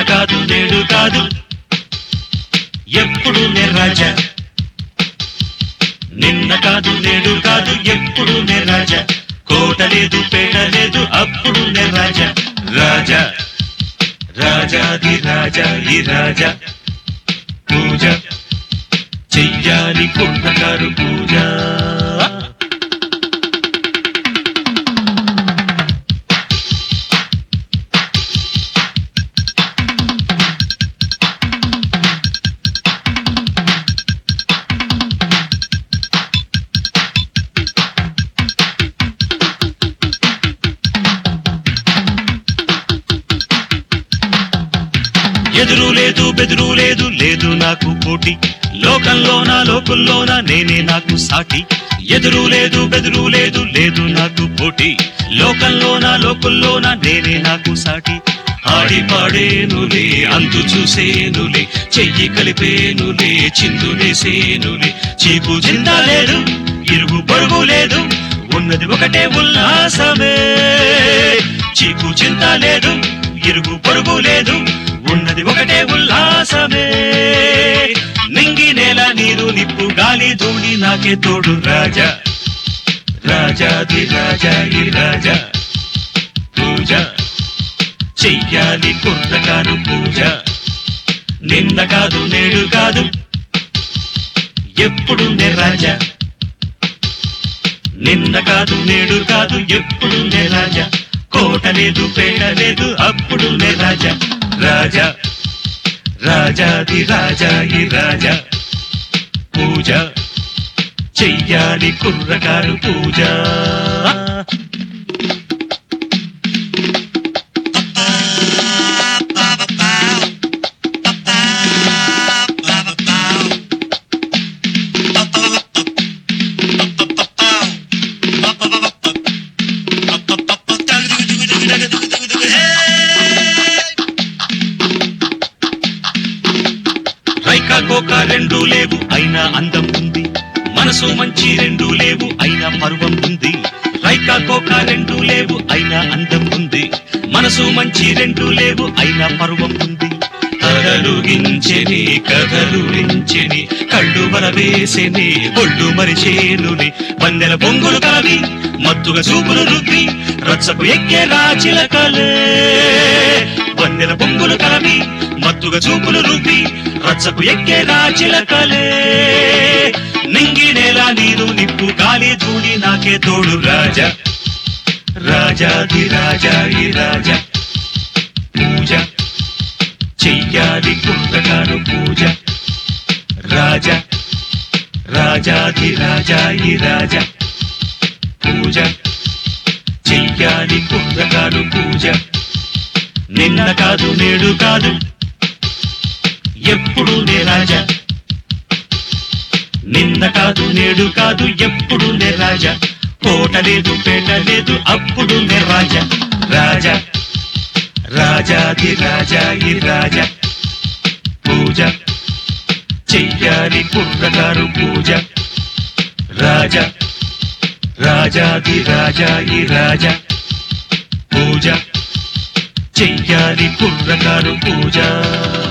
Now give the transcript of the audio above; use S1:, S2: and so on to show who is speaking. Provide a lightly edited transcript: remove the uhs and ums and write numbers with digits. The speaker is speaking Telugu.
S1: కాదు నేడు కాదు ఎప్పుడు నే రాజా, నిన్న కాదు నేడు కాదు ఎప్పుడు నే రాజా, కోట లేదు పేట లేదు అప్పుడు నే రాజా. రాజా రాజాది రాజా ఈ రాజా, పూజ చెయ్యాలి కుర్రకారు పూజ. ఎదురు లేదు బెదురు లేదు లేదు నాకు పోటీ, లోకంలోన లోకుల్లోన నేనే నాకు సాటి. ఎదురు లేదు బెదురు లేదు లేదు నాకు పోటీ, లోకంలోన లోకుల్లోన నేనే నాకు సాటి. ఆడి పాడేనులే అంతు చూసేనులే, చెయ్యి కలిపేనులే చిందులేసేనులే. చీకు చింత లేదు ఇరుగు పొరుగు లేదు, ఉన్నది ఒకటే ఉల్లాసమే. చీకు చింత లేదు ఇరుగు పొరుగు లేదు, ఉన్నది ఒకటే ఉల్లాసమే. నింగి నేల నీరు నిప్పు గాలి ధూళి నాకే తోడు. రాజా రాజాది రాజా ఈ రాజా, పూజ చెయ్యాలి కుర్రకారు పూజ. నిన్న కాదు నేడు కాదు ఎప్పుడు నే రాజా, నిన్న కాదు నేడు కాదు ఎప్పుడు నే రాజా, కోట లేదు పేట లేదు అప్పుడు నే రాజా. రాజా రాజాది రాజా ఈ రాజా, పూజ చెయ్యాలి కుర్రకారు పూజ. రైకా కోక రెండు లేవు అయినా అందం ఉంది, మనసు మంచి రెండు లేవు అయినా పర్వం ఉంది. రైకా కోక రెండు లేవు అయినా అందం ఉంది, మనసు మంచి రెండు లేవు అయినా పర్వం ఉంది. కథలు గించెని కథలు రించెని, కళ్ళు బలవేసెని ఒళ్ళు మరిచేనుని. వందెల పొంగులు కలవి మత్తుగా చూపులు రుద్ది, రచ్చకు ఎక్కే రాచిలకలే. వందెల పొంగులు కలవి మత్తుగా చూపులు రుద్ది, రచ్చకు ఎక్కే రాచిలకలే. నింగి నేల నీరు నిప్పు గాలి ధూళి నాకే తోడు. రాజా రాజాది రాజా ఈ రాజా, పూజ చెయ్యాలి కుర్రకారు పూజ. రాజా రాజాది రాజా ఈ రాజా, పూజ చెయ్యాలి కుర్రకారు పూజ. నిన్న కాదు నేడు కాదు ఎప్పుడు నే రాజా, నిన్న కాదు నేడు కాదు ఎప్పుడు నే రాజా, కోట లేదు పేట లేదు అప్పుడు నే రాజా. రాజా రాజాది రాజా ఈ రాజా, పూజ చెయ్యాలి కుర్రకారు పూజ. రాజా రాజాది రాజా ఈ రాజా, పూజ చెయ్యాలి కుర్రకారు పూజ.